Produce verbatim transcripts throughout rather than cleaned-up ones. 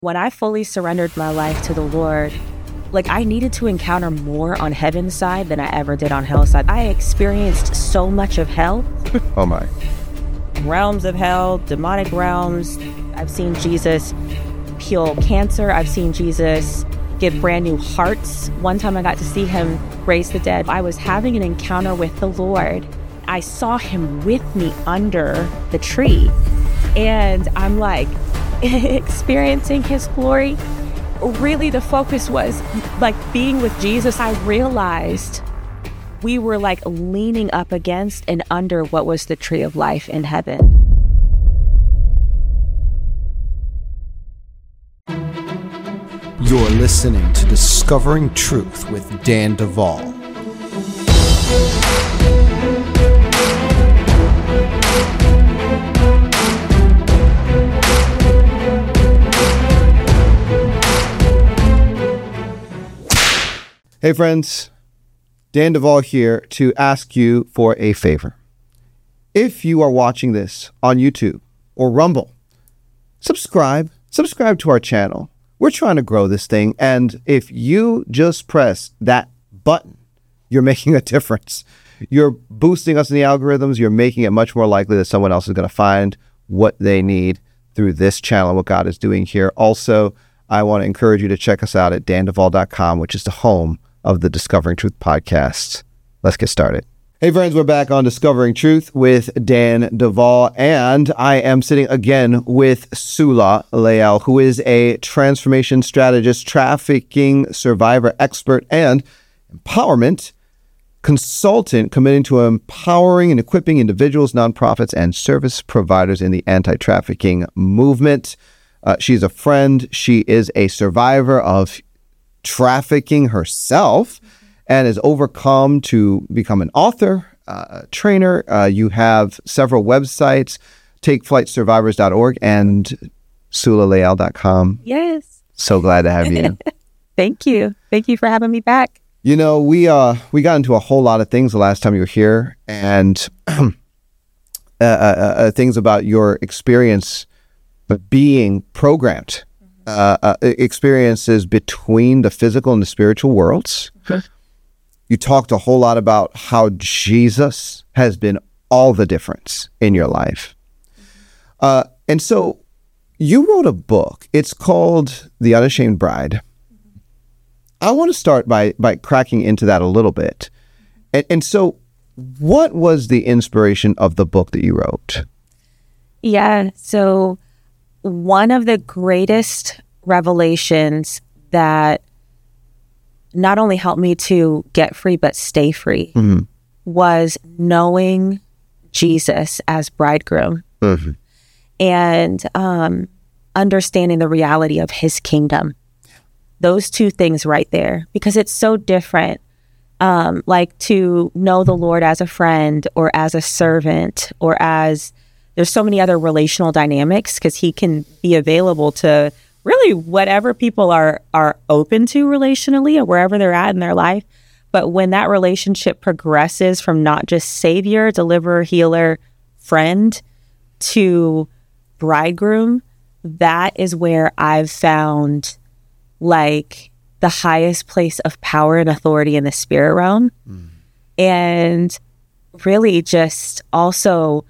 When I fully surrendered my life to the Lord, like I needed to encounter more on heaven's side than I ever did on hell's side. I experienced so much of hell. Oh my. Realms of hell, demonic realms. I've seen Jesus heal cancer. I've seen Jesus give brand new hearts. One time I got to see him raise the dead. I was having an encounter with the Lord. I saw him with me under the tree. And I'm like, experiencing his glory. Really, the focus was like being with Jesus. I realized we were like leaning up against and under what was the tree of life in heaven. You're listening to Discovering Truth with Dan Duvall. Hey friends, Dan Duvall here to ask you for a favor. If you are watching this on YouTube or Rumble, subscribe, subscribe to our channel. We're trying to grow this thing, and if you just press that button, you're making a difference. You're boosting us in the algorithms. You're making it much more likely that someone else is going to find what they need through this channel, what God is doing here. Also, I want to encourage you to check us out at dan duvall dot com, which is the home of the Discovering Truth podcast. Let's get started. Hey friends, we're back on Discovering Truth with Dan Duvall, and I am sitting again with Sula Leal, who is a transformation strategist, trafficking survivor expert, and empowerment consultant committing to empowering and equipping individuals, nonprofits, and service providers in the anti-trafficking movement. Uh, she's a friend. She is a survivor of trafficking herself and has overcome to become an author, uh, trainer. Uh, you have several websites, take flight survivors dot org and sula leal dot com. Yes. So glad to have you. Thank you. Thank you for having me back. You know, we uh we got into a whole lot of things the last time you were here, and uh, uh, uh, things about your experience of being programmed. Uh, uh, experiences between the physical and the spiritual worlds. Okay. You talked a whole lot about how Jesus has been all the difference in your life. Uh, and so you wrote a book. It's called The Unashamed Bride. I want to start by by cracking into that a little bit. And, and so what was the inspiration of the book that you wrote? Yeah, so one of the greatest revelations that not only helped me to get free, but stay free, mm-hmm. was knowing Jesus as bridegroom mm-hmm. and um, understanding the reality of his kingdom. Those two things right there, because it's so different. Um, like to know the Lord as a friend or as a servant or as there's so many other relational dynamics because he can be available to really whatever people are are open to relationally or wherever they're at in their life. But when that relationship progresses from not just savior, deliverer, healer, friend to bridegroom, that is where I've found like the highest place of power and authority in the spirit realm. Mm. And really just also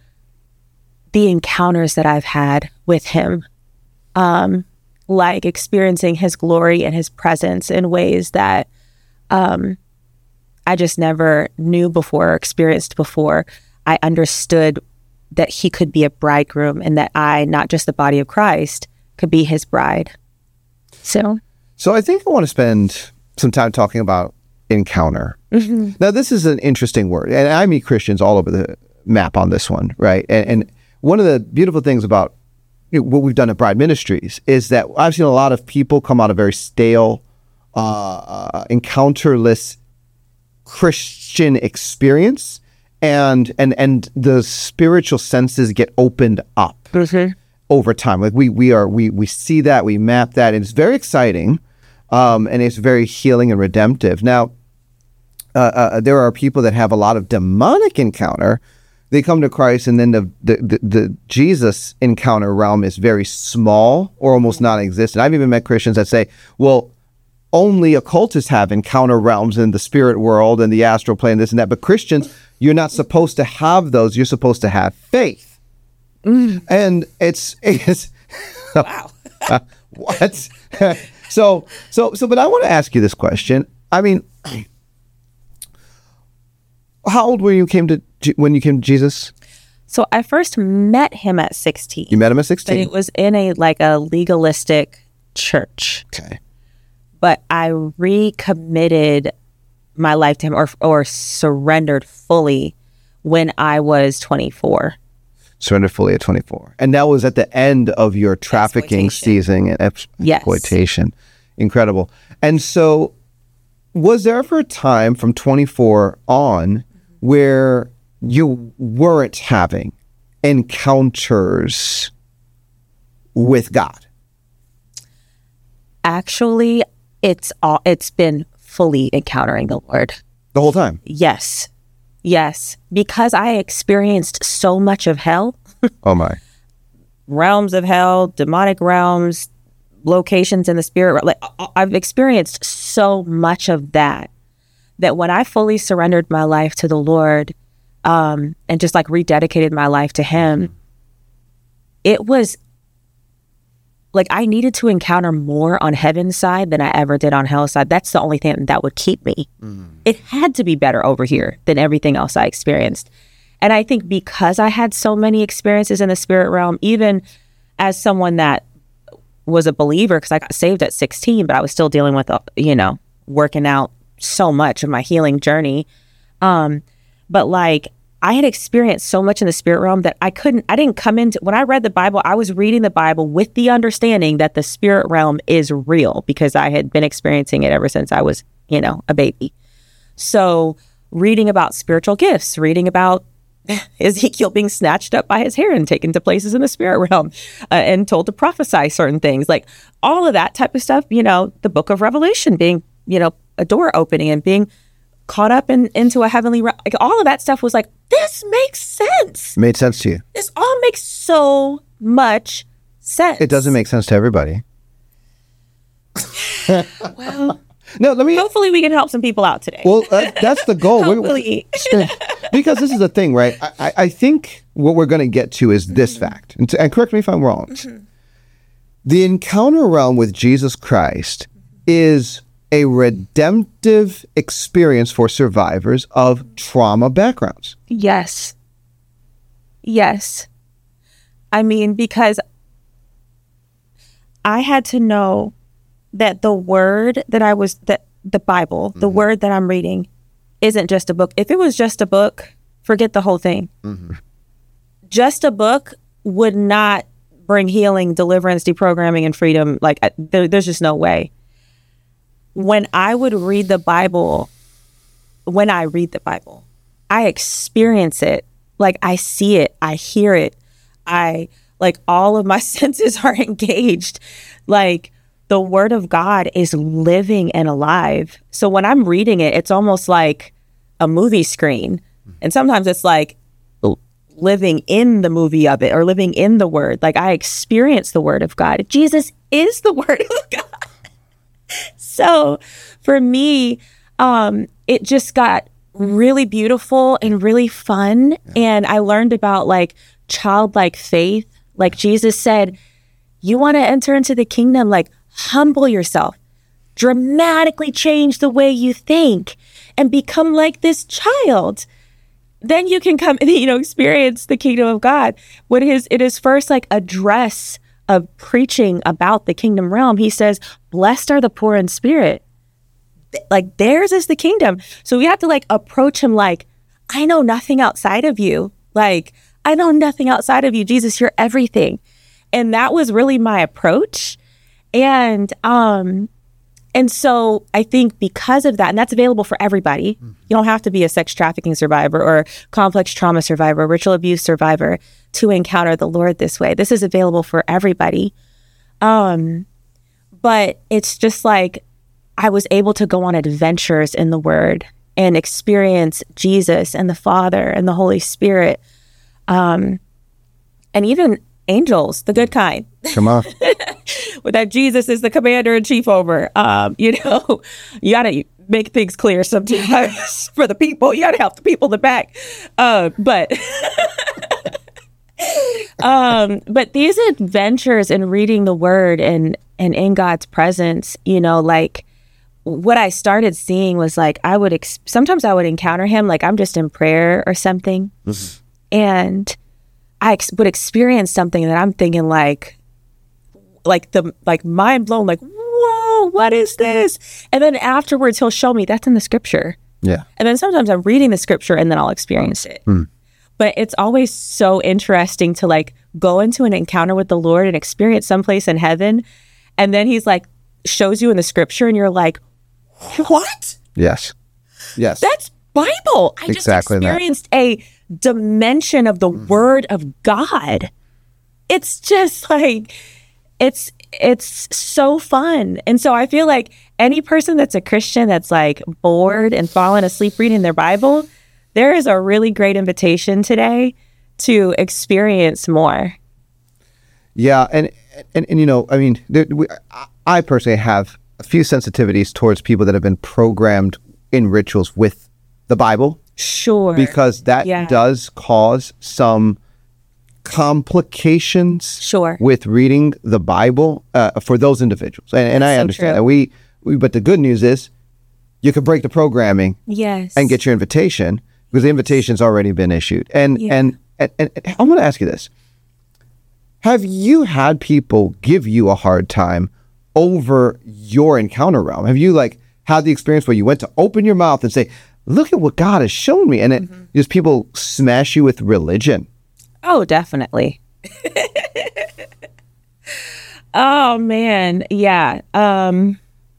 the encounters that I've had with him, um, like experiencing his glory and his presence in ways that um, I just never knew before or experienced before. I understood that he could be a bridegroom and that I, not just the body of Christ, could be his bride. So, so I think I want to spend some time talking about encounter. Mm-hmm. Now, this is an interesting word, and I meet Christians all over the map on this one, right? And, and one of the beautiful things about you know, what we've done at Bride Ministries is that I've seen a lot of people come out of very stale, uh, uh, encounterless Christian experience, and and and the spiritual senses get opened up mm-hmm. over time. Like we we are we we see that, we map that, and it's very exciting, um, and it's very healing and redemptive. Now, uh, uh, there are people that have a lot of demonic encounter they come to Christ, and then the, the, the, the Jesus encounter realm is very small or almost non-existent. I've even met Christians that say, well, only occultists have encounter realms in the spirit world and the astral plane, this and that. But Christians, you're not supposed to have those. You're supposed to have faith. Mm. And it's, it's wow. what? so, so, so, but I want to ask you this question. I mean, how old were you came to when you came to Jesus? So I first met him at sixteen. You met him at sixteen? But it was in a like a legalistic church. Okay. But I recommitted my life to him, or or surrendered fully when I was twenty-four. Surrendered fully at twenty-four. And that was at the end of your trafficking, seizing, and ex- yes. exploitation. Incredible. And so was there ever a time from twenty-four on where you weren't having encounters with God? Actually, it's all, it's been fully encountering the Lord. The whole time? Yes. Yes. Because I experienced so much of hell. Oh my. Realms of hell, demonic realms, locations in the spirit. Like I've experienced so much of that, that when I fully surrendered my life to the Lord, um, and just like rededicated my life to him, it was like I needed to encounter more on heaven's side than I ever did on hell's side. That's the only thing that would keep me. Mm. It had to be better over here than everything else I experienced. And I think because I had so many experiences in the spirit realm, even as someone that was a believer, because I got saved at sixteen, but I was still dealing with, you know, working out so much of my healing journey. Um, but like I had experienced so much in the spirit realm that I couldn't, I didn't come into, when I read the Bible, I was reading the Bible with the understanding that the spirit realm is real, because I had been experiencing it ever since I was, you know, a baby. So reading about spiritual gifts, reading about Ezekiel being snatched up by his hair and taken to places in the spirit realm, uh, and told to prophesy certain things, like all of that type of stuff, you know, the book of Revelation being, you know, a door opening and being caught up in, into a heavenly realm. Like all of that stuff was like, this makes sense. Made sense to you. This all makes so much sense. It doesn't make sense to everybody. Well, no, let me. Hopefully, we can help some people out today. Well, uh, that's the goal. Hopefully. Because this is the thing, right? I, I think what we're going to get to is this mm-hmm. fact, and, to, and correct me if I'm wrong. Mm-hmm. The encounter realm with Jesus Christ is a redemptive experience for survivors of trauma backgrounds. Yes. Yes. I mean, because I had to know that the word that I was, that the Bible, mm-hmm. the word that I'm reading isn't just a book. If it was just a book, forget the whole thing. Mm-hmm. Just a book would not bring healing, deliverance, deprogramming, and freedom. Like I, there, there's just no way. When I would read the Bible, when I read the Bible, I experience it. Like I see it, I hear it. I, like all of my senses are engaged. Like the word of God is living and alive. So when I'm reading it, it's almost like a movie screen. And sometimes it's like living in the movie of it or living in the word. Like I experience the word of God. Jesus is the word of God. So for me, um, it just got really beautiful and really fun. And I learned about like childlike faith. Like Jesus said, you want to enter into the kingdom, like humble yourself, dramatically change the way you think and become like this child. Then you can come and, you know, experience the kingdom of God. What is, it is first like address of preaching about the kingdom realm. He says, blessed are the poor in spirit. Like theirs is the kingdom. So we have to like approach him like, I know nothing outside of you. Like, I know nothing outside of you. Jesus, you're everything. And that was really my approach. And, um, and so I think because of that, and that's available for everybody, mm-hmm. you don't have to be a sex trafficking survivor or complex trauma survivor, ritual abuse survivor to encounter the Lord this way. This is available for everybody. Um, but it's just like, I was able to go on adventures in the word and experience Jesus and the Father and the Holy Spirit Um, and even angels, the good kind. Come on. With that Jesus is the commander in chief over. Um, you know, you got to make things clear sometimes for the people. You got to help the people in the back. Uh, but um, but these adventures in reading the word and, and in God's presence, you know, like what I started seeing was like I would ex- sometimes I would encounter him like I'm just in prayer or something. Mm-hmm. And I ex- would experience something that I'm thinking like, like the like mind blown, like, whoa, what is this? And then afterwards he'll show me that's in the scripture. Yeah. And then sometimes I'm reading the scripture and then I'll experience it. Mm. But it's always so interesting to like go into an encounter with the Lord and experience someplace in heaven. And then he's like, shows you in the scripture and you're like, what? Yes. Yes. That's Bible. I exactly just experienced that. a dimension of the mm. word of God. It's just like, it's it's so fun. And so I feel like any person that's a Christian that's like bored and falling asleep reading their Bible, there is a really great invitation today to experience more. Yeah. And, and, and you know, I mean, there, we, I personally have a few sensitivities towards people that have been programmed in rituals with the Bible. Sure. Because that yeah. does cause some complications sure. with reading the Bible uh, for those individuals. And, and I so understand true. that. We, we, but the good news is you can break the programming yes. and get your invitation because the invitation's already been issued. And, yeah. and, and, and, and I want to ask you this. Have you had people give you a hard time over your encounter realm? Have you like had the experience where you went to open your mouth and say, look at what God has shown me? And it mm-hmm. just people smash you with religion. Oh, definitely. Oh, man. Yeah. Um,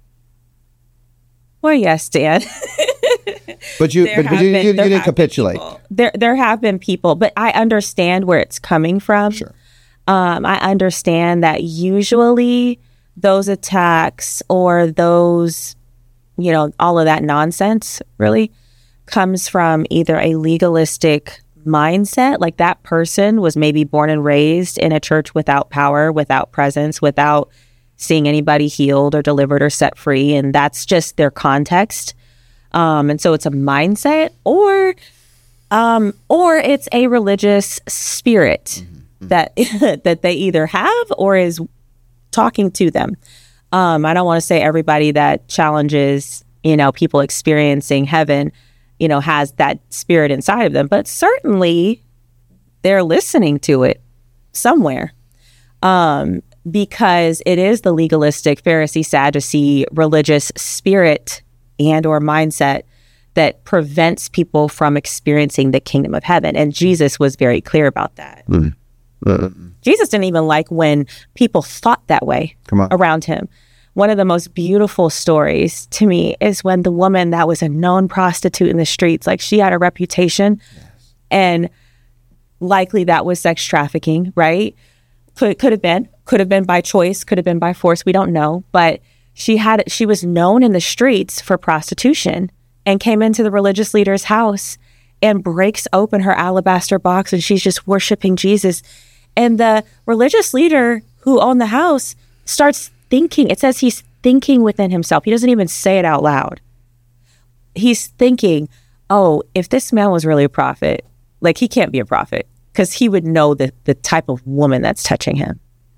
well, yes, Dan. But you, but, but you, been, you, you didn't capitulate. There, there have been people, but I understand where it's coming from. Sure. Um, I understand that usually those attacks or those, you know, all of that nonsense really comes from either a legalistic mindset, like that person was maybe born and raised in a church without power, without presence, without seeing anybody healed or delivered or set free, and that's just their context. Um, and so it's a mindset, or um, or it's a religious spirit mm-hmm. that that they either have or is talking to them. Um, I don't want to say everybody that challenges, you know, people experiencing heaven, you know, has that spirit inside of them, but certainly they're listening to it somewhere, um, because it is the legalistic Pharisee, Sadducee, religious spirit and or mindset that prevents people from experiencing the kingdom of heaven. And Jesus was very clear about that. Mm. Uh, Jesus didn't even like when people thought that way around him. One of the most beautiful stories to me is when the woman that was a known prostitute in the streets, like she had a reputation yes. and likely that was sex trafficking, right? Could could have been, could have been by choice, could have been by force. We don't know. But she had, she was known in the streets for prostitution and came into the religious leader's house and breaks open her alabaster box and she's just worshiping Jesus. And the religious leader who owned the house starts thinking, it says he's thinking within himself. He doesn't even say it out loud. He's thinking, oh, if this man was really a prophet, like he can't be a prophet because he would know the, the type of woman that's touching him.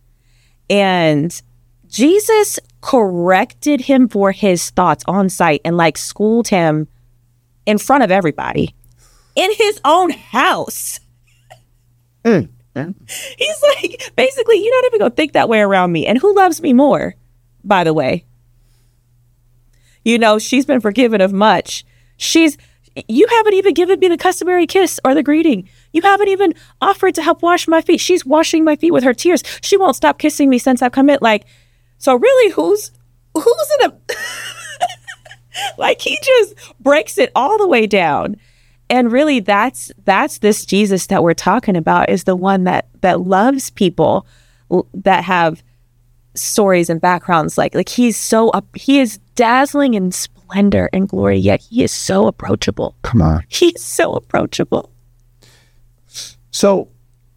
And Jesus corrected him for his thoughts on site and like schooled him in front of everybody in his own house. Mm. Yeah. He's like, basically, you're not even going to think that way around me. And who loves me more, by the way? You know, she's been forgiven of much. She's, you haven't even given me the customary kiss or the greeting. You haven't even offered to help wash my feet. She's washing my feet with her tears. She won't stop kissing me since I've come in. Like, so really, who's, who's in a, like, he just breaks it all the way down. And really, that's that's this Jesus that we're talking about, is the one that that loves people that have stories and backgrounds. Like like he's so up, he is dazzling in splendor and glory, yet he is so approachable. Come on, he's so approachable. So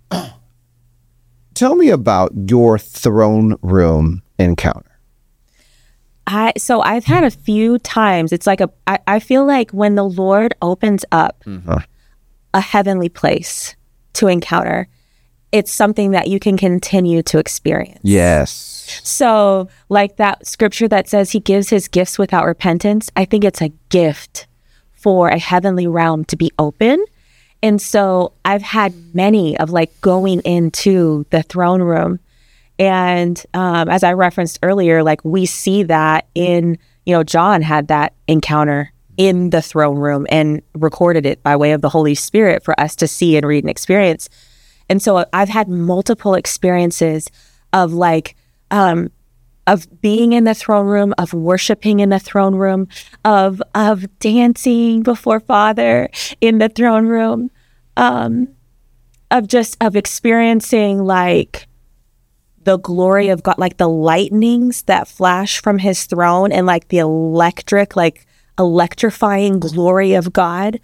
tell me about your throne room encounter. I so I've had a few times. It's like a I, I feel like when the Lord opens up mm-hmm. a heavenly place to encounter, it's something that you can continue to experience. Yes. So like that scripture that says he gives his gifts without repentance, I think it's a gift for a heavenly realm to be open. And so I've had many of like going into the throne room. And um, as I referenced earlier, like we see that in, you know, John had that encounter in the throne room and recorded it by way of the Holy Spirit for us to see and read and experience. And so I've had multiple experiences of like, um, of being in the throne room, of worshiping in the throne room, of of dancing before Father in the throne room, um, of just of experiencing like the glory of God, like the lightnings that flash from his throne and like the electric, like electrifying glory of God.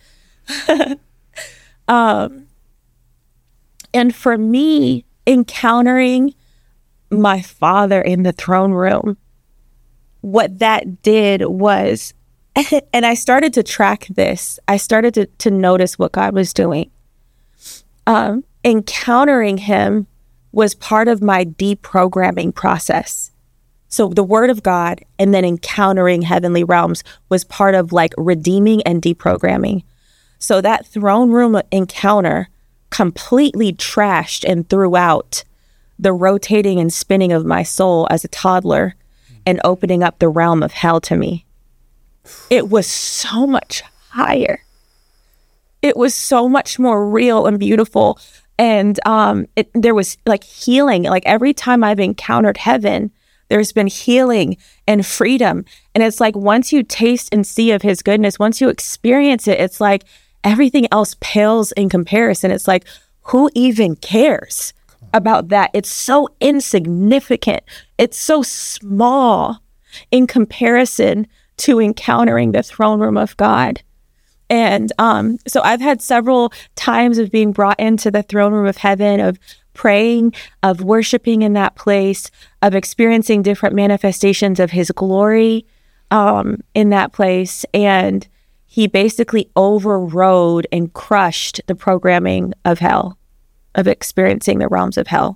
um, and for me, encountering my Father in the throne room, what that did was, and I started to track this, I started to, to notice what God was doing. Um, encountering him was part of my deprogramming process. So the word of God and then encountering heavenly realms was part of like redeeming and deprogramming. So that throne room encounter completely trashed and threw out the rotating and spinning of my soul as a toddler and opening up the realm of hell to me. It was so much higher. It was so much more real and beautiful. And um, it, there was like healing. Like every time I've encountered heaven, there's been healing and freedom. And it's like once you taste and see of his goodness, once you experience it, it's like everything else pales in comparison. It's like, who even cares about that? It's so insignificant. It's so small in comparison to encountering the throne room of God. And um, so I've had several times of being brought into the throne room of heaven, of praying, of worshiping in that place, of experiencing different manifestations of his glory um, in that place. And he basically overrode and crushed the programming of hell, of experiencing the realms of hell.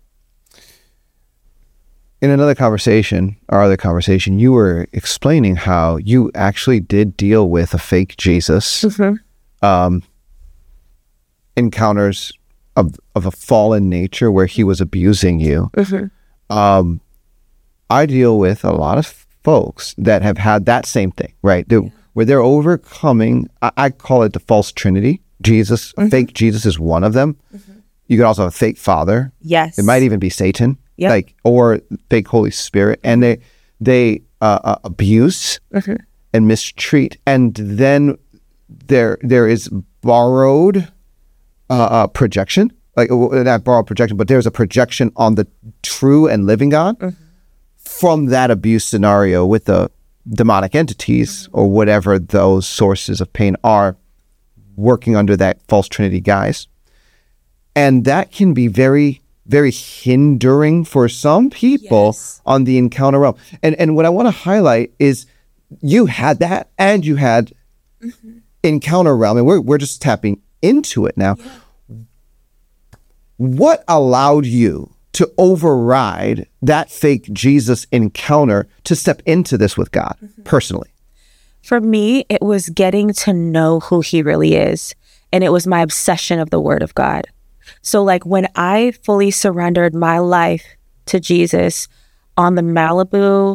In another conversation, our other conversation, you were explaining how you actually did deal with a fake Jesus, mm-hmm. um, encounters of of a fallen nature where he was abusing you. Mm-hmm. Um, I deal with a lot of folks that have had that same thing, right? They're, where they're overcoming, I, I call it the false trinity. Jesus, mm-hmm. fake Jesus is one of them. Mm-hmm. You could also have a fake father. Yes. It might even be Satan. Yep. Like, or fake Holy Spirit, and they they uh, uh, abuse mm-hmm. and mistreat, and then there there is borrowed uh, uh, projection, like not borrowed projection, but there's a projection on the true and living God mm-hmm. from that abuse scenario with the demonic entities mm-hmm. or whatever those sources of pain are working under that false trinity guise, and that can be very. very hindering for some people yes. on the encounter realm. And and what I want to highlight is you had that and you had mm-hmm. encounter realm, and we're we're just tapping into it now. Yeah. What allowed you to override that fake Jesus encounter to step into this with God mm-hmm. personally? For me, it was getting to know who he really is. And it was my obsession of the word of God. So like when I fully surrendered my life to Jesus on the Malibu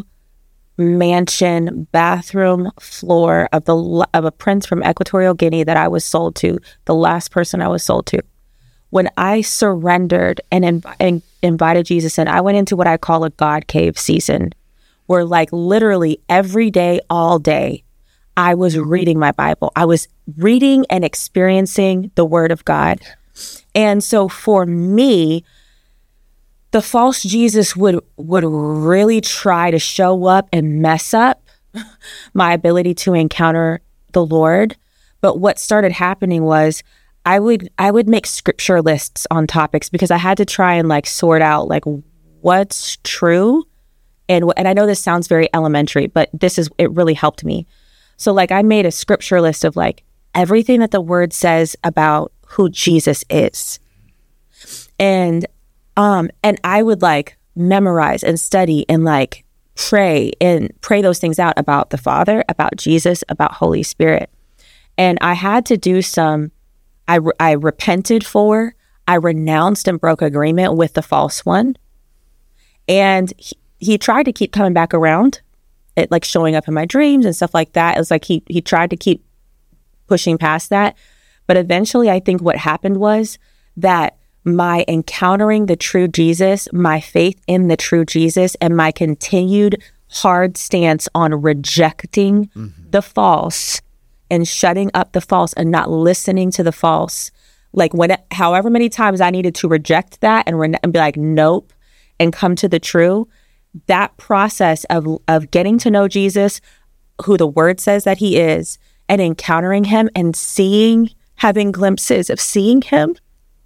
mansion bathroom floor of the of a prince from Equatorial Guinea that I was sold to, the last person I was sold to, when I surrendered and, inv- and invited Jesus in, I went into what I call a God cave season, where like literally every day, all day, I was reading my Bible. I was reading and experiencing the word of God. And so for me, the false Jesus would would really try to show up and mess up my ability to encounter the Lord. But what started happening was I would I would make scripture lists on topics because I had to try and like sort out like what's true. And and I know this sounds very elementary, but this is, it really helped me. So like I made a scripture list of like everything that the word says about who Jesus is. And um and I would like memorize and study and like pray and pray those things out about the Father, about Jesus, about Holy Spirit. And I had to do some, I, re- I repented for, I renounced and broke agreement with the false one. And he, he tried to keep coming back around, it like showing up in my dreams and stuff like that. It was like he he tried to keep pushing past that. But eventually I think what happened was that my encountering the true Jesus, my faith in the true Jesus, and my continued hard stance on rejecting mm-hmm. the false and shutting up the false and not listening to the false. Like when, however many times I needed to reject that and, re- and be like, nope, and come to the true, that process of, of getting to know Jesus, who the word says that he is, and encountering him and seeing, having glimpses of seeing him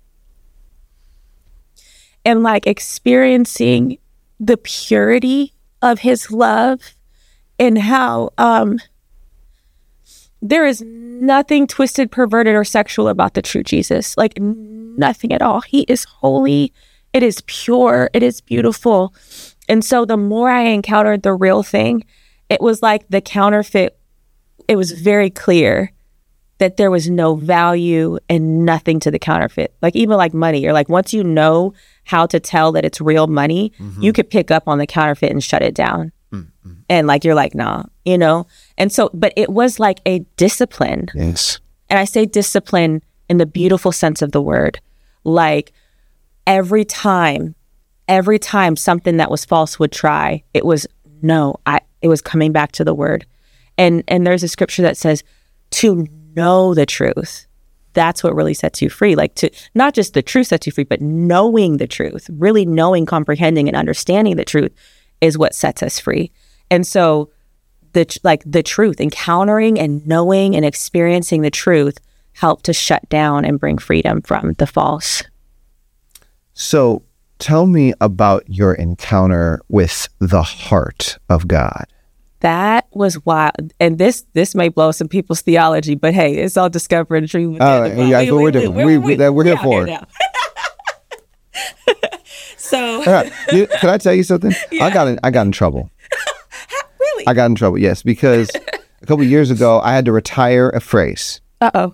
and like experiencing the purity of his love and how, um, there is nothing twisted, perverted, or sexual about the true Jesus. Like nothing at all. He is holy. It is pure. It is beautiful. And so the more I encountered the real thing, it was like the counterfeit. It was very clear that there was no value and nothing to the counterfeit. Like even like money, or like once you know how to tell that it's real money, mm-hmm. you could pick up on the counterfeit and shut it down. Mm-hmm. And like, you're like, nah, you know? And so, but it was like a discipline. Yes. And I say discipline in the beautiful sense of the word. Like every time, every time something that was false would try, it was, no, I, it was coming back to the word. And, and there's a scripture that says to know the truth. That's what really sets you free. Like to, not just the truth sets you free, but knowing the truth, really knowing, comprehending, and understanding the truth is what sets us free. And so the like the truth, encountering and knowing and experiencing the truth help to shut down and bring freedom from the false. So tell me about your encounter with the heart of God. That was wild. And this this may blow some people's theology, but hey, it's all discovery and truth. Oh, yeah, that's what we're doing. We, we, we're here for it. So, right. you, can I tell you something? Yeah. I got in, I got in trouble. Really? I got in trouble, yes, because a couple of years ago, I had to retire a phrase. Uh-oh.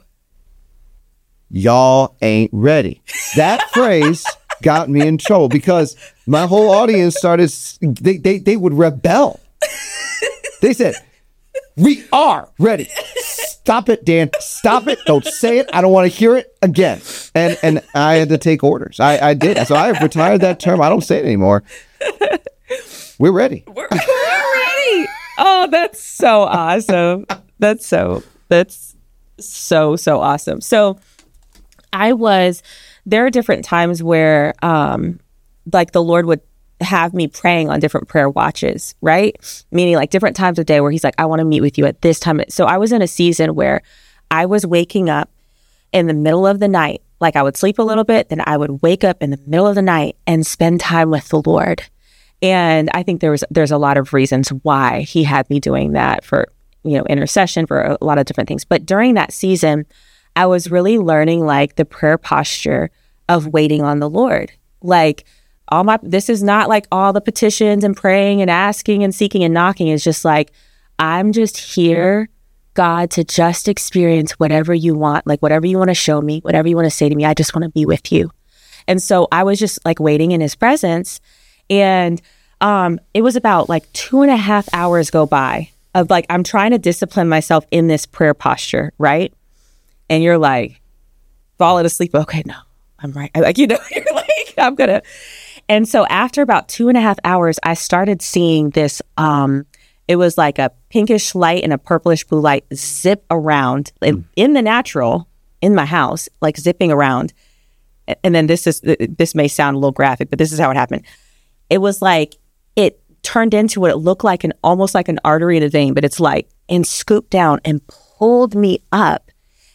Y'all ain't ready. That phrase got me in trouble because my whole audience started, they, they, they would rebel. They said, we are ready. Stop it, Dan. Stop it. Don't say it. I don't want to hear it again. And and I had to take orders. I, I did. So I have retired that term. I don't say it anymore. We're ready. We're, we're ready. Oh, that's so awesome. That's so, that's so, so awesome. So I was, there are different times where um, like the Lord would have me praying on different prayer watches, right? Meaning like different times of day where he's like, I want to meet with you at this time. So I was in a season where I was waking up in the middle of the night. Like I would sleep a little bit, then I would wake up in the middle of the night and spend time with the Lord. And I think there was, there's a lot of reasons why he had me doing that for, you know, intercession, for a lot of different things. But during that season, I was really learning like the prayer posture of waiting on the Lord. Like, all my, this is not like all the petitions and praying and asking and seeking and knocking. It's just like, I'm just here, God, to just experience whatever you want, like whatever you want to show me, whatever you want to say to me. I just want to be with you. And so I was just like waiting in his presence. And um, it was about like two and a half hours go by of like, I'm trying to discipline myself in this prayer posture, right? And you're like, falling asleep. Okay, no, I'm right. Like, you know, you're like, I'm going to. And so after about two and a half hours, I started seeing this, um, it was like a pinkish light and a purplish blue light zip around in, in the natural in my house, like zipping around. And then this is, this may sound a little graphic, but this is how it happened. It was like, it turned into what it looked like an, almost like an artery in a vein, but it's like, and scooped down and pulled me up.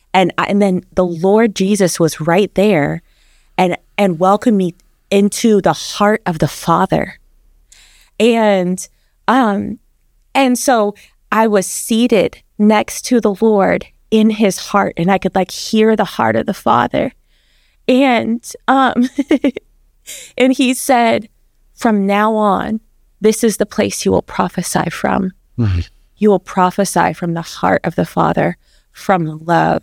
And I, and then the Lord Jesus was right there and and welcomed me into the heart of the Father. And um and so I was seated next to the Lord in his heart, and I could like hear the heart of the Father. And um and he said, from now on, this is the place you will prophesy from. Mm-hmm. You will prophesy from the heart of the Father, from love.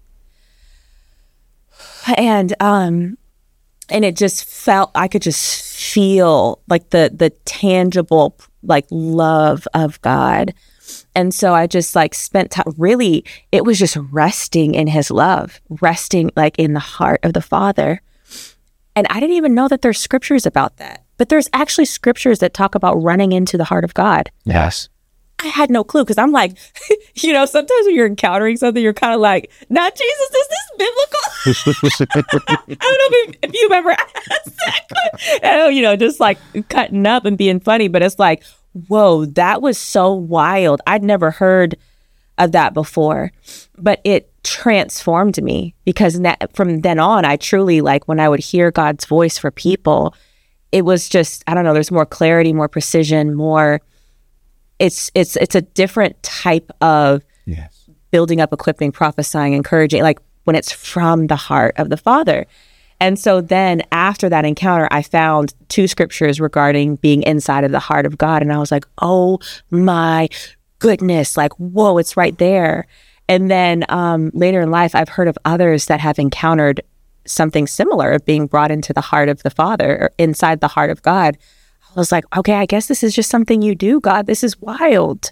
And um and it just felt, I could just feel like the the tangible like love of God. And so I just like spent time, really, it was just resting in his love, resting like in the heart of the Father. And I didn't even know that there's scriptures about that. But there's actually scriptures that talk about running into the heart of God. Yes. I had no clue because I'm like, you know, sometimes when you're encountering something, you're kind of like, not Jesus, is this biblical? I don't know if, if you've ever asked that. Oh, you know, just like cutting up and being funny. But it's like, whoa, that was so wild. I'd never heard of that before. But it transformed me because na- from then on, I truly, like when I would hear God's voice for people, it was just, I don't know, there's more clarity, more precision, more... It's it's it's a different type of yes. building up, equipping, prophesying, encouraging, like when it's from the heart of the Father. And so then after that encounter, I found two scriptures regarding being inside of the heart of God. And I was like, oh my goodness, like, whoa, it's right there. And then um, later in life, I've heard of others that have encountered something similar of being brought into the heart of the Father or inside the heart of God. I was like, okay, I guess this is just something you do, God. This is wild.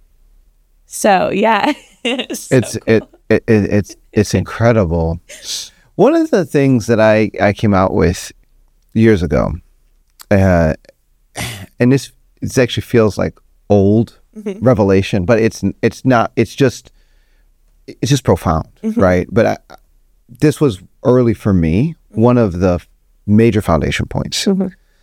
So yeah, it's so it's cool. it, it it it's it's incredible. One of the things that I I came out with years ago, uh, and this this actually feels like old mm-hmm. revelation, but it's it's not. It's just it's just profound, mm-hmm. right? But I, this was early for me. One of the major foundation points. Mm-hmm.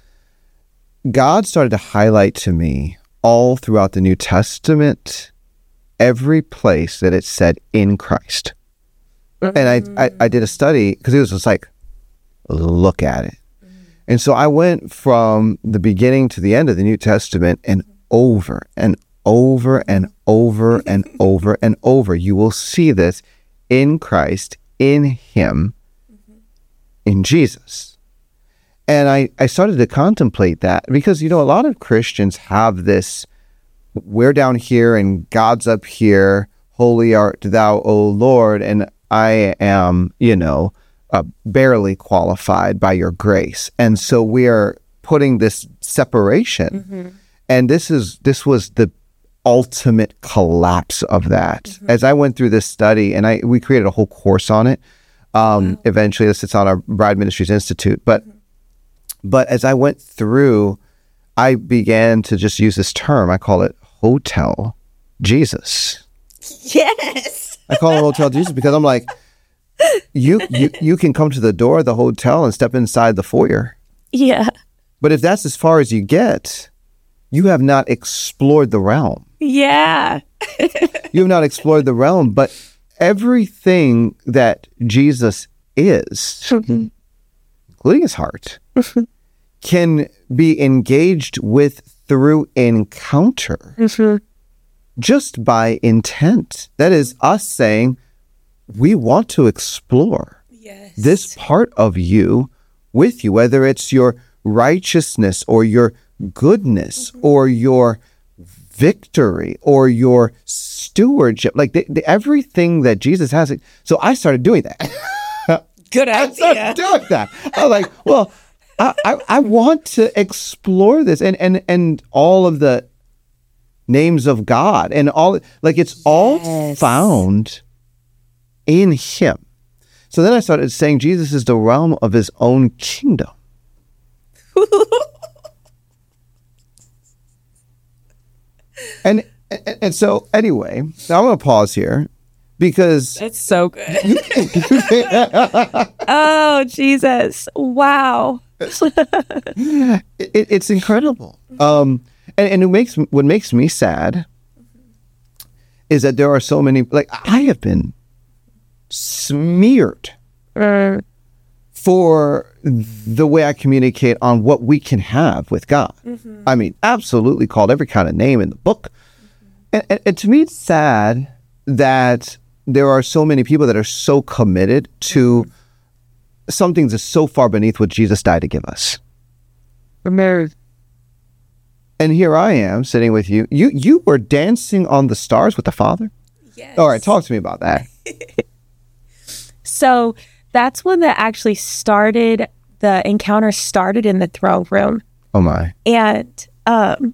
God started to highlight to me all throughout the New Testament, every place that it said in Christ. Mm-hmm. And I, I, I did a study because it was just like, look at it. Mm-hmm. And so I went from the beginning to the end of the New Testament and over and over and over and over and over. You will see this in Christ, in Him, mm-hmm. in Jesus. And I, I started to contemplate that because, you know, a lot of Christians have this, we're down here and God's up here, holy art thou, O Lord, and I am, you know, uh, barely qualified by your grace. And so we are putting this separation. Mm-hmm. And this is this was the ultimate collapse of that. Mm-hmm. As I went through this study, and I we created a whole course on it. Um, wow. Eventually, this sits on our Bride Ministries Institute. But mm-hmm. But as I went through, I began to just use this term. I call it Hotel Jesus. Yes. I call it Hotel Jesus because I'm like, you, you you can come to the door of the hotel and step inside the foyer. Yeah. But if that's as far as you get, you have not explored the realm. Yeah. You have not explored the realm, but everything that Jesus is, including his heart, can be engaged with through encounter, mm-hmm. just by intent. That is us saying, we want to explore yes. this part of you with you, whether it's your righteousness or your goodness mm-hmm. or your victory or your stewardship, like the, the, everything that Jesus has. So I started doing that. Good idea. I started doing that. I was like, well, I, I, I want to explore this and, and, and all of the names of God and all, like it's yes. all found in Him. So then I started saying Jesus is the realm of His own kingdom. and, and and so anyway, now I'm going to pause here because it's so good. Oh, Jesus. Wow. it, it, it's incredible. Um, and, and it makes what makes me sad is that there are so many, like I have been smeared Mm. for the way I communicate on what we can have with God. Mm-hmm. I mean, absolutely called every kind of name in the book. Mm-hmm. And, and, and to me, it's sad that there are so many people that are so committed to mm-hmm. something that's so far beneath what Jesus died to give us. Remember. And here I am sitting with you. You you were dancing on the stars with the Father? Yes. All right, talk to me about that. So that's when that actually started. The encounter started in the throne room. Oh my. And um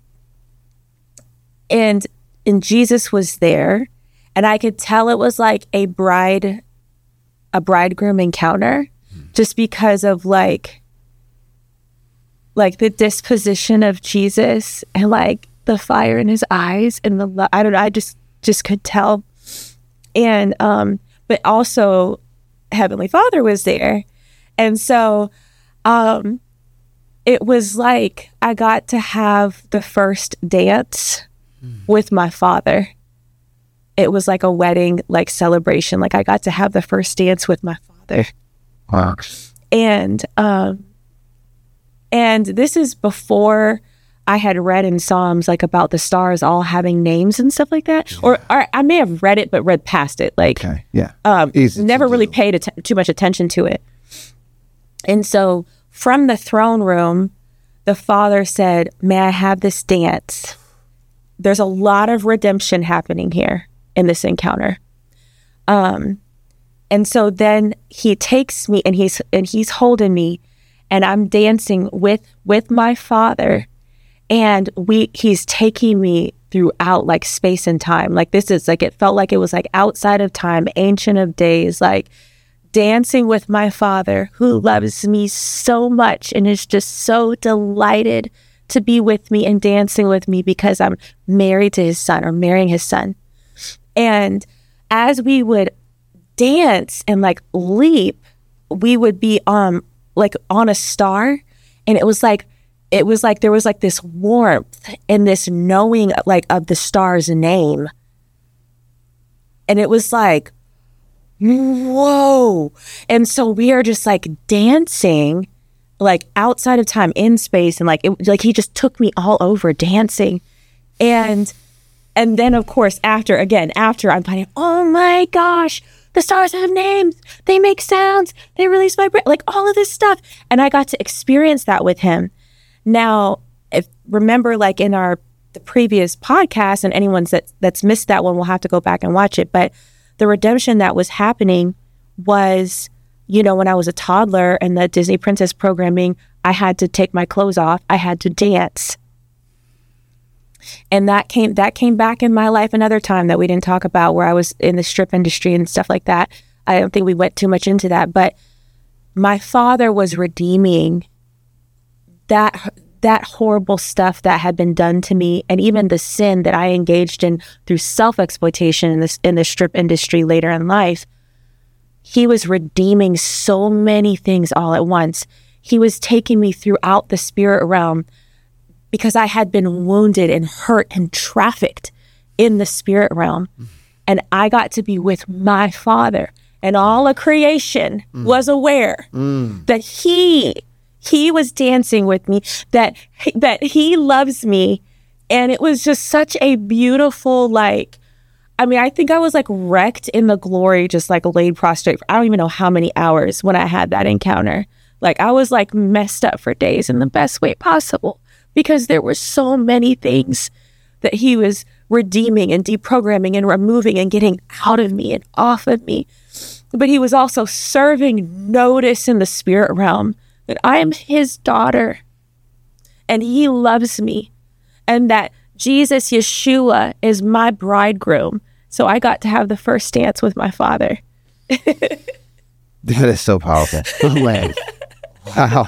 and and Jesus was there, and I could tell it was like a bride a bridegroom encounter, just because of like like the disposition of Jesus and like the fire in his eyes and the lo- I don't know, I just just could tell. And um but also Heavenly Father was there. And so um it was like I got to have the first dance mm. with my Father. It was like a wedding, like celebration. Like I got to have the first dance with my Father. Wow. And um and this is before I had read in Psalms like about the stars all having names and stuff like that. Yeah. Or, or I may have read it but read past it. Like okay. yeah. um never really paid att- too much attention to it. And so from the throne room, the Father said, "May I have this dance?" There's a lot of redemption happening here in this encounter. Um, and so then he takes me and he's and he's holding me, and I'm dancing with with my Father, and we he's taking me throughout like space and time. Like this is like it felt like it was like outside of time, ancient of days, like dancing with my Father who loves me so much and is just so delighted to be with me and dancing with me because I'm married to his son or marrying his son. And as we would dance and like leap, we would be um like on a star, and it was like it was like there was like this warmth and this knowing like of the star's name. And it was like, whoa. And so we are just like dancing like outside of time in space, and like it like he just took me all over dancing. And and then of course after again after I'm finding, oh my gosh, the stars have names, they make sounds, they release vibration, like all of this stuff. And I got to experience that with him. Now, if remember like in our the previous podcast, and anyone that that's missed that one will have to go back and watch it, but the redemption that was happening was, you know, when I was a toddler and the Disney Princess programming, I had to take my clothes off. I had to dance. And that came that came back in my life another time that we didn't talk about, where I was in the strip industry and stuff like that. I don't think we went too much into that, but my Father was redeeming that that horrible stuff that had been done to me, and even the sin that I engaged in through self-exploitation in this in the strip industry later in life. He was redeeming so many things all at once. He was taking me throughout the spirit realm because I had been wounded and hurt and trafficked in the spirit realm. Mm. And I got to be with my Father, and all of creation mm. was aware mm. that he He was dancing with me, that that he loves me. And it was just such a beautiful, like, I mean, I think I was like wrecked in the glory, just like laid prostrate for I don't even know how many hours when I had that encounter. Like I was like messed up for days in the best way possible, because there were so many things that he was redeeming and deprogramming and removing and getting out of me and off of me. But he was also serving notice in the spirit realm that I am his daughter and he loves me, and that Jesus, Yeshua, is my bridegroom. So I got to have the first dance with my Father. That is so powerful. Wow.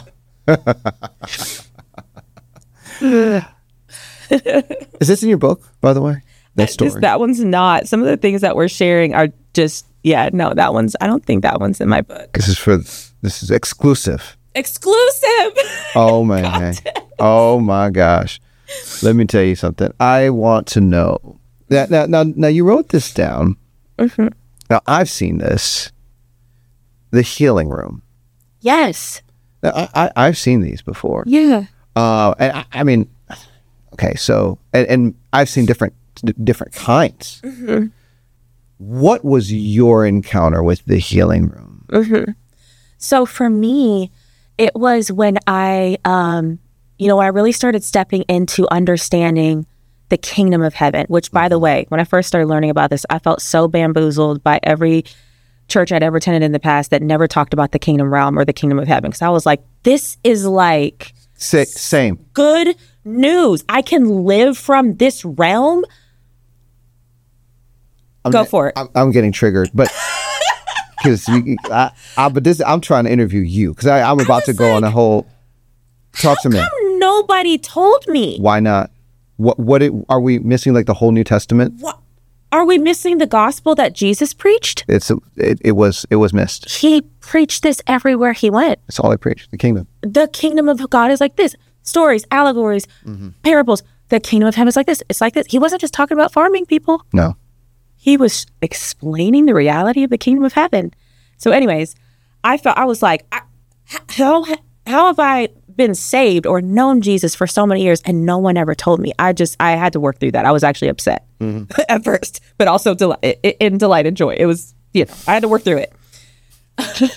Is this in your book, by the way? That story? This, that one's not. Some of the things that we're sharing are just, yeah, no, that one's, I don't think that one's in my book. This is for, this is exclusive. Exclusive. Oh man. Oh my gosh. Let me tell you something. I want to know that now now, now you wrote this down. Mm-hmm. Now I've seen this the healing room. Yes. I, I, I've seen these before. Yeah. Uh, and I, I mean, okay, so, and, and I've seen different different kinds. Mm-hmm. What was your encounter with the healing room? Mm-hmm. So for me, it was when I, um, you know, I really started stepping into understanding the kingdom of heaven, which, by the way, when I first started learning about this, I felt so bamboozled by every church I'd ever attended in the past that never talked about the kingdom realm or the kingdom of heaven. Because I was like, this is like Sa- same. good news. I can live from this realm. I'm, Go for it. I'm, I'm getting triggered, but because I, I, but this, I'm trying to interview you because I'm about to go like, on a whole. Talk to me. How come nobody told me? Why not? What? What? It, are we missing? Like the whole New Testament? What? Are we missing the gospel that Jesus preached? It's it, it was it was missed. He preached this everywhere he went. That's all I preached. The kingdom. The kingdom of God is like this. Stories, allegories, mm-hmm. parables. The kingdom of heaven is like this. It's like this. He wasn't just talking about farming people. No. He was explaining the reality of the kingdom of heaven. So anyways, I felt, I was like, I, how, how have I been saved or known Jesus for so many years and no one ever told me? I just, I had to work through that. I was actually upset mm-hmm. at first, but also del- in delight and joy. It was, you know, I had to work through it.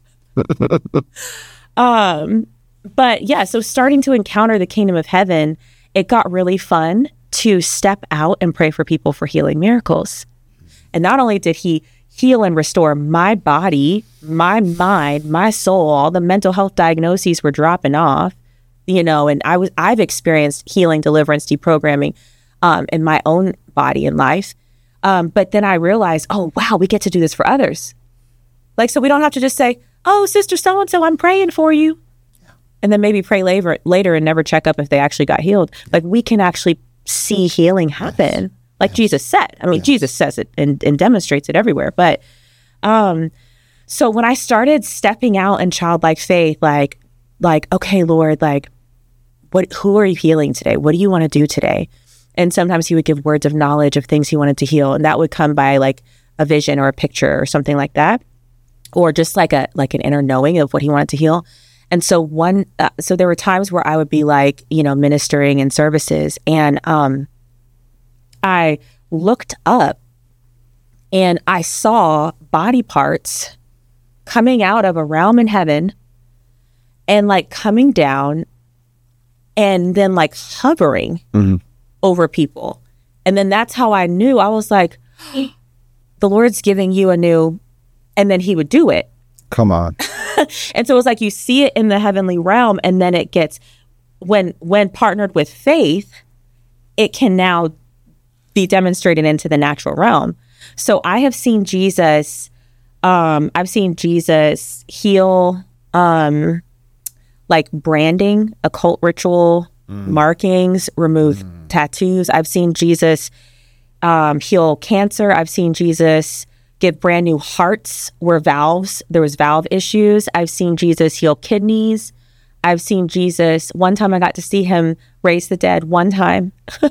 um, but yeah, so starting to encounter the kingdom of heaven, it got really fun to step out and pray for people for healing miracles. And not only did he heal and restore my body, my mind, my soul, all the mental health diagnoses were dropping off, you know, and I was, I've experienced healing, deliverance, deprogramming um, in my own body and life. Um, but then I realized, oh, wow, we get to do this for others. Like, so we don't have to just say, oh, sister so-and-so, I'm praying for you. And then maybe pray later, later and never check up if they actually got healed. Like we can actually see healing happen. Yes. Like yes. Jesus said. I mean, yes. Jesus says it and, and demonstrates it everywhere. But um, so when I started stepping out in childlike faith, like, like, okay, Lord, like, what? Who are you healing today? What do you want to do today? And sometimes he would give words of knowledge of things he wanted to heal. And that would come by like a vision or a picture or something like that. Or just like a like an inner knowing of what he wanted to heal. And so one, uh, so there were times where I would be like, you know, ministering in services, and um, I looked up and I saw body parts coming out of a realm in heaven and like coming down and then like hovering mm-hmm. over people. And then that's how I knew. I was like, the Lord's giving you a new, and then he would do it. Come on. And so it's like you see it in the heavenly realm, and then it gets, when when partnered with faith, it can now be demonstrated into the natural realm. So I have seen Jesus, um, I've seen Jesus heal um, like branding, occult ritual mm. markings, remove mm. tattoos. I've seen Jesus um, heal cancer. I've seen Jesus give brand new hearts where valves, there was valve issues. I've seen Jesus heal kidneys. I've seen Jesus, one time I got to see him raise the dead one time.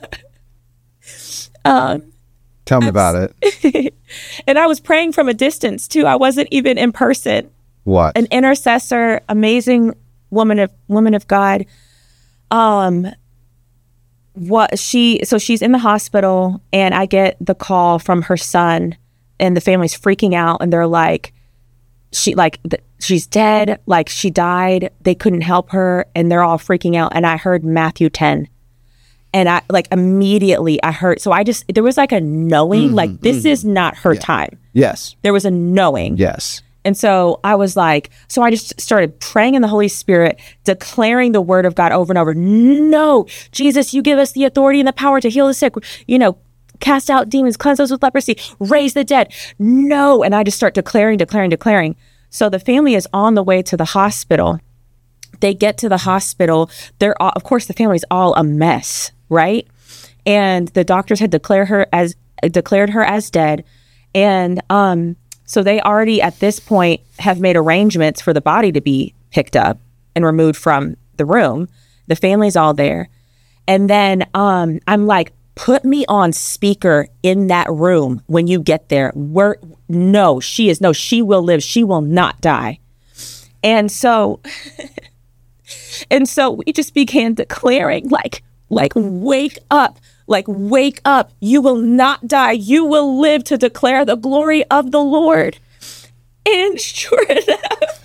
um, Tell me about it. And I was praying from a distance too. I wasn't even in person. What? An intercessor, amazing woman of woman of God. Um, what she, so she's in the hospital and I get the call from her son. And the family's freaking out, and they're like, "She like th- she's dead. Like she died. They couldn't help her, and they're all freaking out." And I heard Matthew ten, and I like immediately I heard. So I just there was like a knowing, mm-hmm, like this mm-hmm. is not her yeah. time. Yes, there was a knowing. Yes, and so I was like, so I just started praying in the Holy Spirit, declaring the word of God over and over. No, Jesus, you give us the authority and the power to heal the sick. You know. Cast out demons, cleanse us with leprosy, raise the dead. No. And I just start declaring, declaring, declaring. So the family is on the way to the hospital. They get to the hospital. They're all, of course, the family's all a mess, right? And the doctors had declared her as declared her as dead. And um, so they already at this point have made arrangements for the body to be picked up and removed from the room. The family's all there. And then um, I'm like, put me on speaker in that room when you get there. We're, no, she is, no, she will live. She will not die. And so, and so we just began declaring like, like, wake up, like, wake up. You will not die. You will live to declare the glory of the Lord. And sure enough,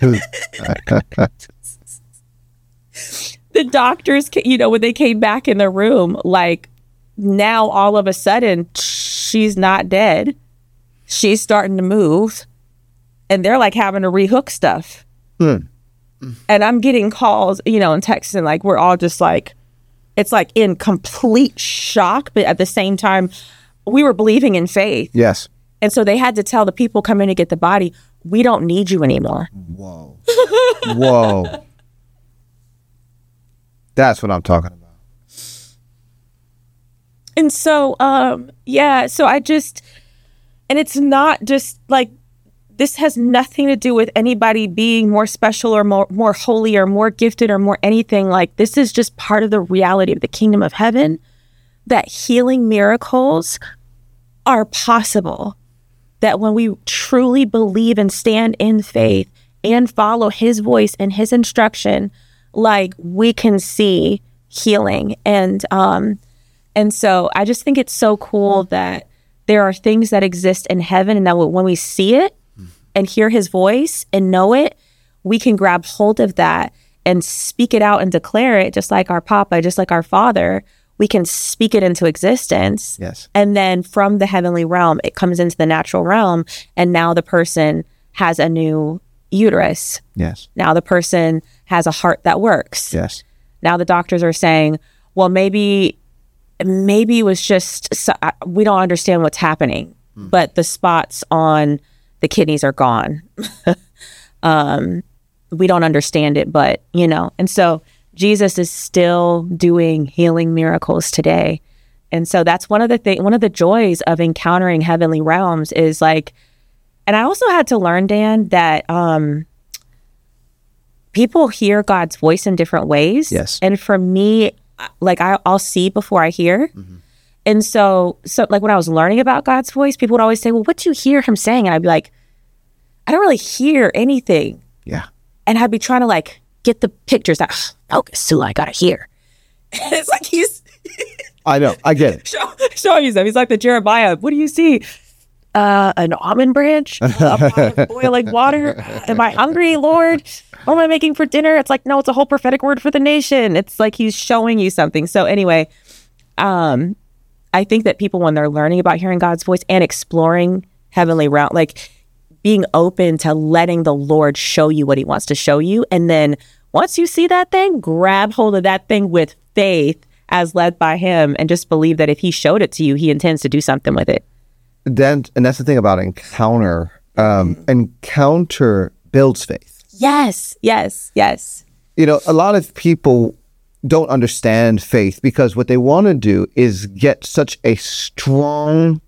the doctors, you know, when they came back in the room, like, now all of a sudden she's not dead. She's starting to move, and they're like having to rehook stuff. Mm. And I'm getting calls, you know, and texts, and like we're all just like, it's like in complete shock, but at the same time, we were believing in faith. Yes. And so they had to tell the people coming to get the body, we don't need you anymore. Whoa. Whoa. That's what I'm talking about. And so, um, yeah, so I just, and it's not just like, this has nothing to do with anybody being more special or more, more holy or more gifted or more anything. Like, this is just part of the reality of the kingdom of heaven, that healing miracles are possible. That when we truly believe and stand in faith and follow his voice and his instruction, like, we can see healing. And, um, And so I just think it's so cool that there are things that exist in heaven, and that when we see it and hear his voice and know it, we can grab hold of that and speak it out and declare it, just like our Papa, just like our Father. We can speak it into existence. Yes. And then from the heavenly realm, it comes into the natural realm, and now the person has a new uterus. Yes. Now the person has a heart that works. Yes. Now the doctors are saying, well, maybe... maybe it was just, we don't understand what's happening, mm. but the spots on the kidneys are gone. um, we don't understand it, but, you know, and so Jesus is still doing healing miracles today. And so that's one of the thing, one of the joys of encountering heavenly realms is like, and I also had to learn, Dan, that um, people hear God's voice in different ways. Yes. And for me, like I, I'll see before I hear. Mm-hmm. And so, so like when I was learning about God's voice, people would always say, well, what do you hear him saying? And I'd be like, I don't really hear anything. Yeah. And I'd be trying to like get the pictures that focus to, I gotta hear. And it's like he's... I know, I get it. Show, showing you stuff. He's like the Jeremiah. What do you see? Uh, an almond branch? A pot of boiling water? Am I hungry, Lord? What am I making for dinner? It's like, no, it's a whole prophetic word for the nation. It's like he's showing you something. So anyway, um, I think that people, when they're learning about hearing God's voice and exploring heavenly realm, like being open to letting the Lord show you what he wants to show you. And then once you see that thing, grab hold of that thing with faith as led by him, and just believe that if he showed it to you, he intends to do something with it. Then, and that's the thing about encounter. Um, mm-hmm. Encounter builds faith. Yes, yes, yes. You know, a lot of people don't understand faith because what they want to do is get such a strong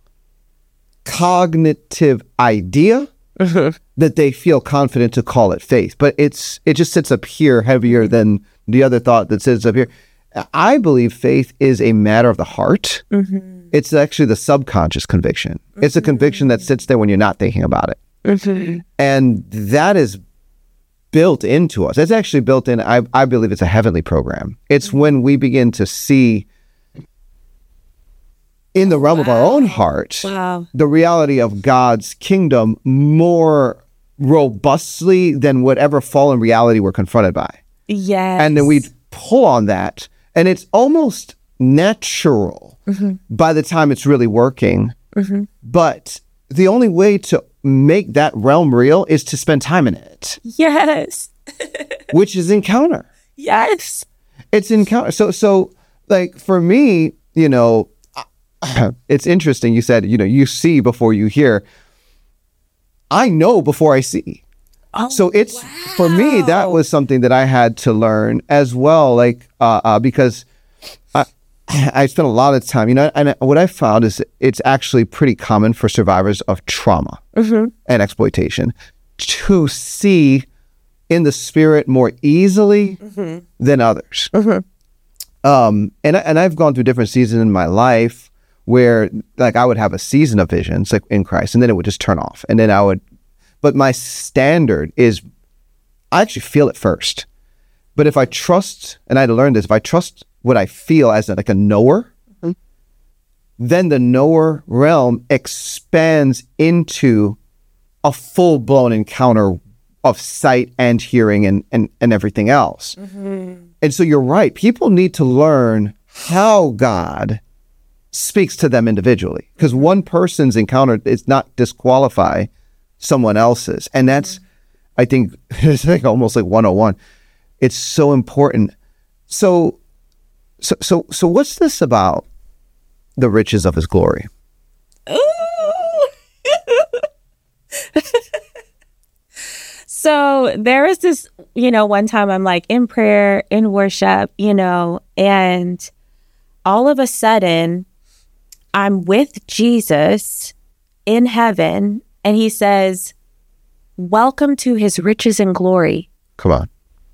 cognitive idea mm-hmm. that they feel confident to call it faith. But it's it just sits up here heavier than the other thought that sits up here. I believe faith is a matter of the heart. Mm-hmm. It's actually the subconscious conviction. Mm-hmm. It's a conviction that sits there when you're not thinking about it. Mm-hmm. And that is built into us. It's actually built in, I, I believe it's a heavenly program. It's mm-hmm. when we begin to see in the realm wow. of our own heart, wow. the reality of God's kingdom more robustly than whatever fallen reality we're confronted by. Yes. And then we pull on that. And it's almost natural mm-hmm. by the time it's really working. Mm-hmm. But the only way to make that realm real is to spend time in it. Yes. Which is encounter. Yes. It's encounter. So, so like for me, you know, it's interesting. You said, you know, you see before you hear. I know before I see. Oh, so it's, wow. for me, that was something that I had to learn as well, like, uh, uh, because I, I spent a lot of time, you know, and what I found is it's actually pretty common for survivors of trauma mm-hmm. and exploitation to see in the spirit more easily mm-hmm. than others. Mm-hmm. Um, and, and I've gone through different seasons in my life where like I would have a season of visions like in Christ, and then it would just turn off, and then I would. But my standard is, I actually feel it first. But if I trust, and I had to learn this, if I trust what I feel as like a knower, mm-hmm. then the knower realm expands into a full-blown encounter of sight and hearing and and, and everything else. Mm-hmm. And so you're right. People need to learn how God speaks to them individually, because one person's encounter is not disqualify someone else's. And that's, mm-hmm. I think, it's like almost like one oh one. It's so important. So, so, so, so what's this about the riches of his glory? Ooh. So there is this, you know, one time I'm like in prayer, in worship, you know, and all of a sudden I'm with Jesus in heaven, and he says, welcome to his riches and glory. Come on.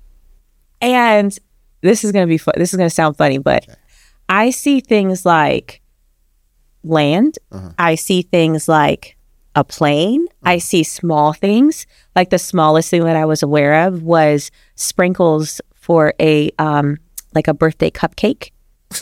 And this is going to be fun. This is going to sound funny, but okay. I see things like land. Uh-huh. I see things like a plane. Uh-huh. I see small things. Like the smallest thing that I was aware of was sprinkles for a, um, like a birthday cupcake.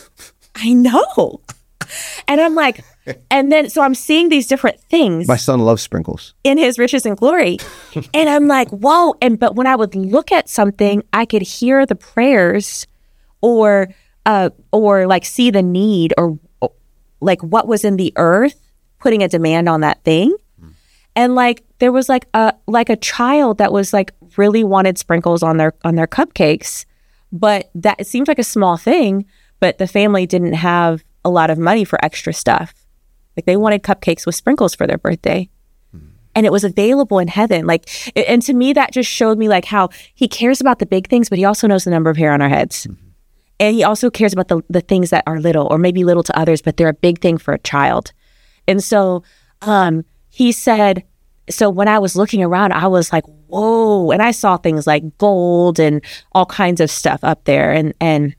I know. And I'm like, and then, so I'm seeing these different things. My son loves sprinkles. In his riches and glory. And I'm like, whoa. And, but when I would look at something, I could hear the prayers or, uh, or like see the need or, or like what was in the earth, putting a demand on that thing. Mm. And like, there was like a, like a child that was like really wanted sprinkles on their, on their cupcakes, but that it seemed like a small thing, but the family didn't have a lot of money for extra stuff. Like they wanted cupcakes with sprinkles for their birthday. Mm. And it was available in heaven. Like, and to me, that just showed me like how he cares about the big things, but he also knows the number of hair on our heads. Mm-hmm. And he also cares about the, the things that are little or maybe little to others, but they're a big thing for a child. And so um, he said, so when I was looking around, I was like, whoa. And I saw things like gold and all kinds of stuff up there. And, and,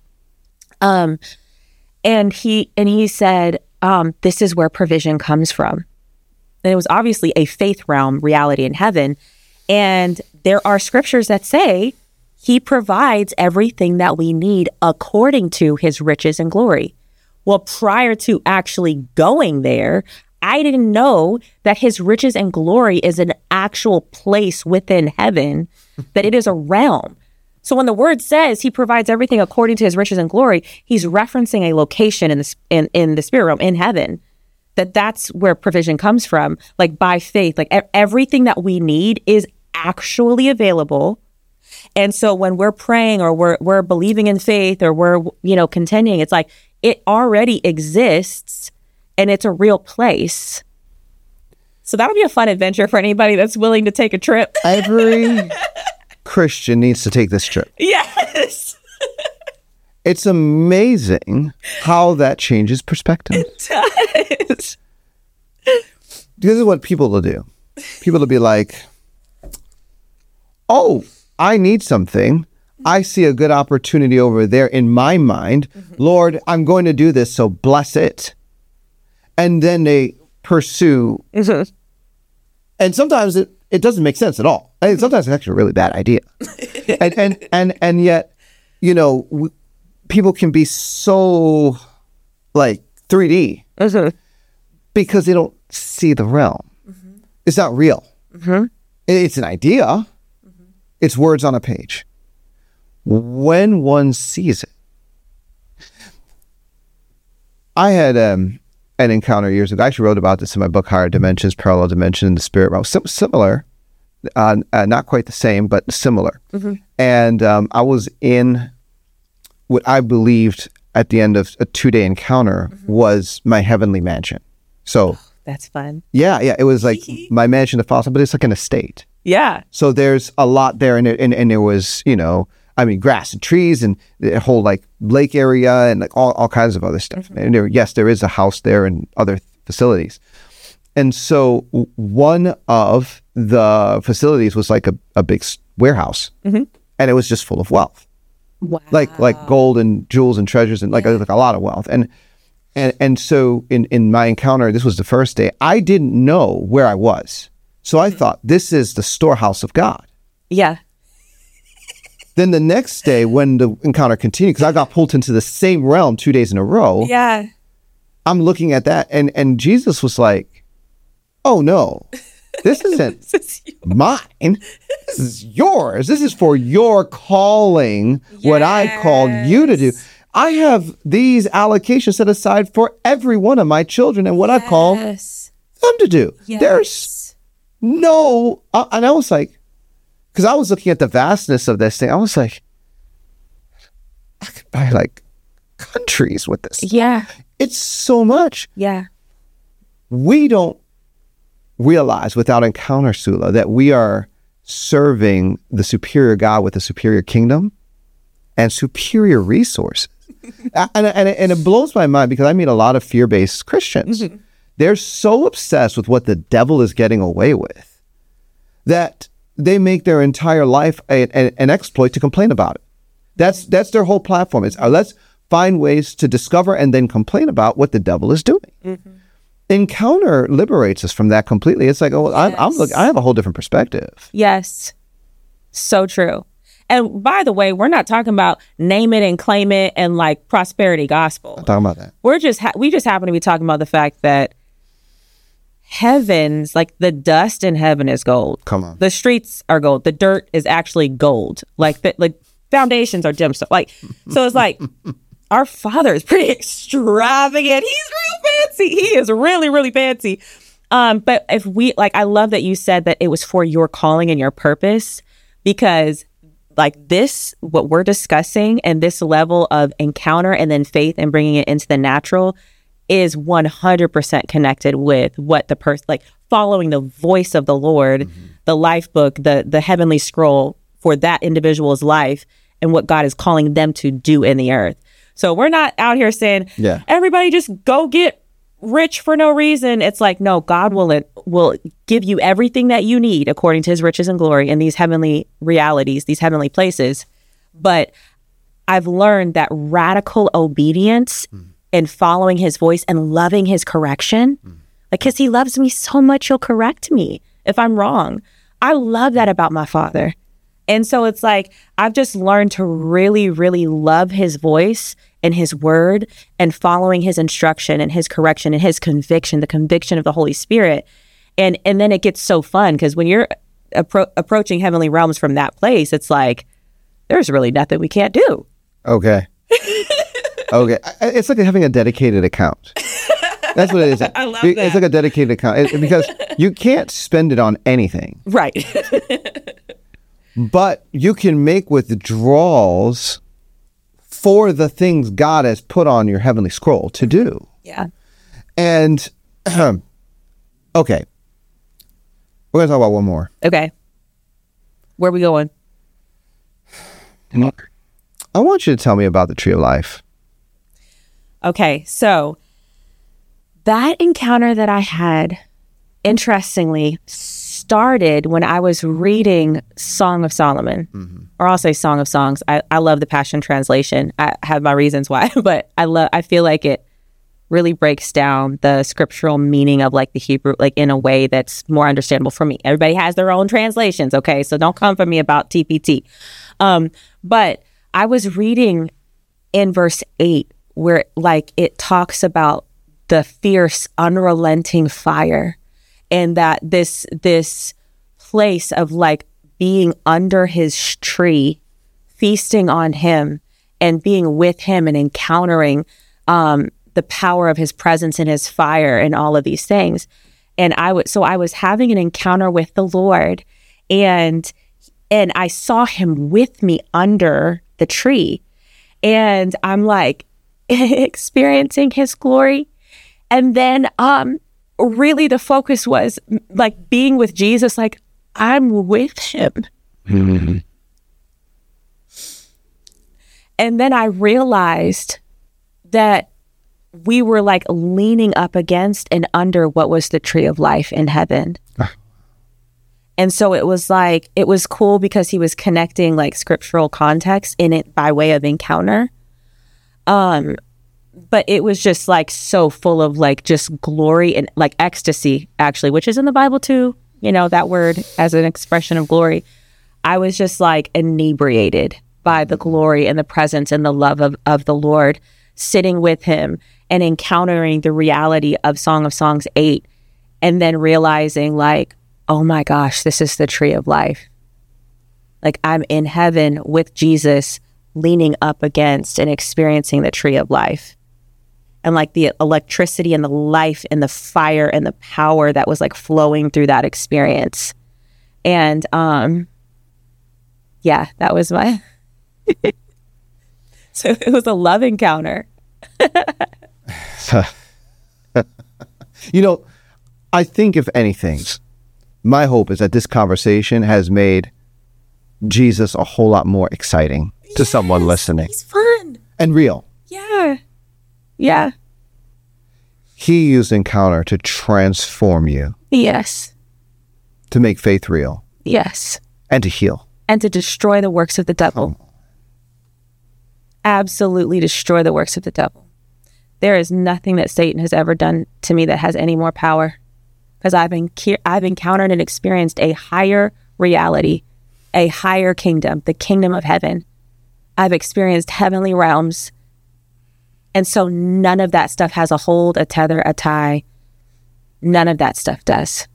um, and he, and he said, um, this is where provision comes from. And it was obviously a faith realm reality in heaven. And there are scriptures that say he provides everything that we need according to his riches and glory. Well, prior to actually going there, I didn't know that his riches and glory is an actual place within heaven, that it is a realm. So when the word says he provides everything according to his riches and glory, he's referencing a location in the, in, in the spirit realm, in heaven, that that's where provision comes from, like by faith. Like e- everything that we need is actually available. And so when we're praying or we're we're believing in faith or we're, you know, contending, it's like it already exists and it's a real place. So that'll be a fun adventure for anybody that's willing to take a trip. Every Christian needs to take this trip. Yes. It's amazing how that changes perspective. It does. This is what people will do. People will be like, oh, I need something. I see a good opportunity over there in my mind. Mm-hmm. Lord, I'm going to do this, so bless it. And then they pursue. Mm-hmm. And sometimes it, it doesn't make sense at all. I mean, sometimes it's actually a really bad idea. and, and, and, and yet, you know, w- people can be so like three D mm-hmm. because they don't see the realm. Mm-hmm. It's not real. Mm-hmm. It's an idea. Mm-hmm. It's words on a page. When one sees it. I had um, an encounter years ago. I actually wrote about this in my book, Higher Dimensions, Parallel Dimension in the Spirit Realm. Sim- similar, uh, uh, not quite the same, but similar. Mm-hmm. And um, I was in what I believed at the end of a two-day encounter mm-hmm. was my heavenly mansion. So oh, that's fun. Yeah, yeah. It was like my mansion to Fossil, but it's like an estate. Yeah. So there's a lot there, and it, and, and there was, you know, I mean, grass and trees and the whole like lake area and like all, all kinds of other stuff. Mm-hmm. And there, yes, there is a house there and other facilities. And so one of the facilities was like a, a big warehouse, mm-hmm. and it was just full of wealth. Wow. Like like gold and jewels and treasures and like, yeah. like a lot of wealth. And And and so in, in my encounter, this was the first day, I didn't know where I was. So I thought, this is the storehouse of God. Yeah. Then the next day when the encounter continued, because I got pulled into the same realm two days in a row. Yeah. I'm looking at that and, and Jesus was like, oh no, this isn't This is mine. This is yours. This is for your calling, what I called you to do. I have these allocations set aside for every one of my children and what I've called them Yes. to do. Yes. There's no, uh, and I was like, because I was looking at the vastness of this thing. I was like, I could buy like countries with this. Yeah. It's so much. Yeah. We don't realize without encounter, Sula, that we are serving the superior God with a superior kingdom and superior resources. and, and, and it blows my mind because I meet a lot of fear-based Christians. Mm-hmm. They're so obsessed with what the devil is getting away with that they make their entire life a, a, an exploit to complain about it. That's that's their whole platform. Is uh, let's find ways to discover and then complain about what the devil is doing. Mm-hmm. Encounter liberates us from that completely. It's like, oh, yes. I'm, I'm look, I have a whole different perspective. Yes, so true. And by the way, we're not talking about name it and claim it and like prosperity gospel. I'm talking about that. We're just ha- we just happen to be talking about the fact that heavens, like the dust in heaven is gold. Come on. The streets are gold. The dirt is actually gold. Like the like foundations are gemstones. Like so, it's like our Father is pretty extravagant. He's real fancy. He is really really fancy. Um, but if we like, I love that you said that it was for your calling and your purpose, because like this, what we're discussing and this level of encounter and then faith and bringing it into the natural is one hundred percent connected with what the person, like following the voice of the Lord, mm-hmm. the life book, the the heavenly scroll for that individual's life and what God is calling them to do in the earth. So we're not out here saying, yeah. everybody just go get rich for no reason. It's like, no, God will will give you everything that you need according to his riches and glory in these heavenly realities, these heavenly places. But I've learned that radical obedience mm. and following his voice and loving his correction, mm. like, because he loves me so much, he'll correct me if I'm wrong. I love that about my Father. And so it's like, I've just learned to really, really love his voice and his word and following his instruction and his correction and his conviction, the conviction of the Holy Spirit. And and then it gets so fun because when you're appro- approaching heavenly realms from that place, it's like, there's really nothing we can't do. Okay. Okay. It's like having a dedicated account. That's what it is. I love it's that. It's like a dedicated account it, because you can't spend it on anything. Right. But you can make withdrawals for the things God has put on your heavenly scroll to do. Yeah. And, um, okay. We're going to talk about one more. Okay. Where are we going? I want you to tell me about the tree of life. Okay. So that encounter that I had, interestingly, started when I was reading Song of Solomon, mm-hmm. or I'll say Song of Songs. I, I love the Passion Translation. I have my reasons why, but I love. I feel like it really breaks down the scriptural meaning of like the Hebrew, like in a way that's more understandable for me. Everybody has their own translations, okay? So don't come for me about T P T. Um, but I was reading in verse eight where like it talks about the fierce, unrelenting fire. And that this this place of like being under his tree, feasting on him and being with him and encountering um, the power of his presence and his fire and all of these things. And I would so I was having an encounter with the Lord, and and I saw him with me under the tree, and I'm like experiencing his glory, and then um. really the focus was like being with Jesus, like I'm with him. Mm-hmm. And then I realized that we were like leaning up against and under what was the tree of life in heaven. Ah. And so it was like, it was cool because he was connecting like scriptural context in it by way of encounter. Um, but it was just like so full of like just glory and like ecstasy, actually, which is in the Bible too, you know, that word as an expression of glory. I was just like inebriated by the glory and the presence and the love of, of the Lord, sitting with him and encountering the reality of Song of Songs eight, and then realizing like, oh my gosh, this is the tree of life. Like I'm in heaven with Jesus, leaning up against and experiencing the tree of life. And like the electricity and the life and the fire and the power that was like flowing through that experience. And um, yeah, that was my, so it was a love encounter. You know, I think if anything, my hope is that this conversation has made Jesus a whole lot more exciting to yes, someone listening. He's fun. And real. Yeah. Yeah. He used encounter to transform you. Yes. To make faith real. Yes. And to heal. And to destroy the works of the devil. Oh. Absolutely destroy the works of the devil. There is nothing that Satan has ever done to me that has any more power. Because I've, enc- I've encountered and experienced a higher reality, a higher kingdom, the kingdom of heaven. I've experienced heavenly realms. And so none of that stuff has a hold, a tether, a tie. None of that stuff does.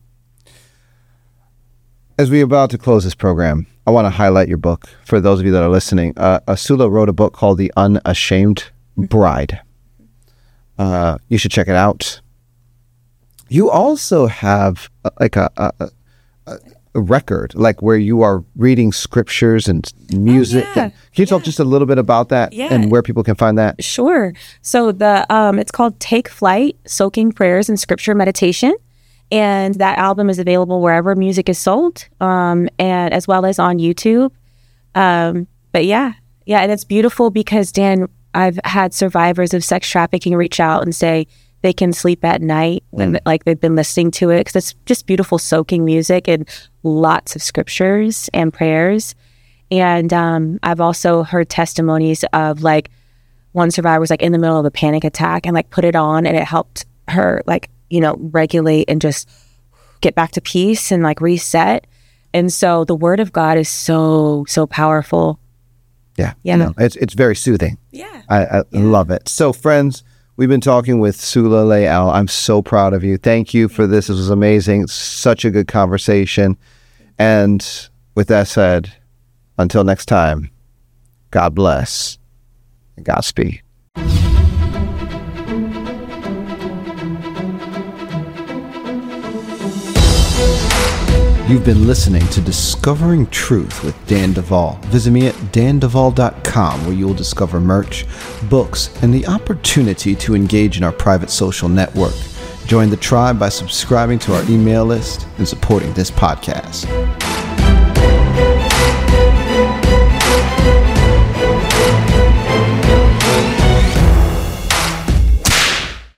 As we're about to close this program, I want to highlight your book for those of you that are listening. Uh, Sula wrote a book called The Unashamed Bride. Uh, you should check it out. You also have uh, like a, a, a, a record, like where you are reading scriptures and music. Oh, yeah. Can you talk yeah. just a little bit about that yeah. and where people can find that? Sure. So the um, it's called Take Flight, Soaking Prayers and Scripture Meditation. And that album is available wherever music is sold, um, and as well as on YouTube. Um, but yeah, yeah, and it's beautiful because, Dan, I've had survivors of sex trafficking reach out and say they can sleep at night when, like, they've been listening to it, because it's just beautiful soaking music and lots of scriptures and prayers. And um, I've also heard testimonies of, like, one survivor was, like, in the middle of a panic attack and, like, put it on, and it helped her, like, you know, regulate and just get back to peace and, like, reset. And so the word of God is so, so powerful. Yeah. Yeah. No, it's it's very soothing. Yeah. I, I yeah. love it. So, friends, we've been talking with Sula Leal. I'm so proud of you. Thank you for this. This was amazing. Such a good conversation. And with that said, until next time, God bless and Godspeed. You've been listening to Discovering Truth with Dan Duvall. Visit me at dan duvall dot com, where you will discover merch, books, and the opportunity to engage in our private social network. Join the tribe by subscribing to our email list and supporting this podcast.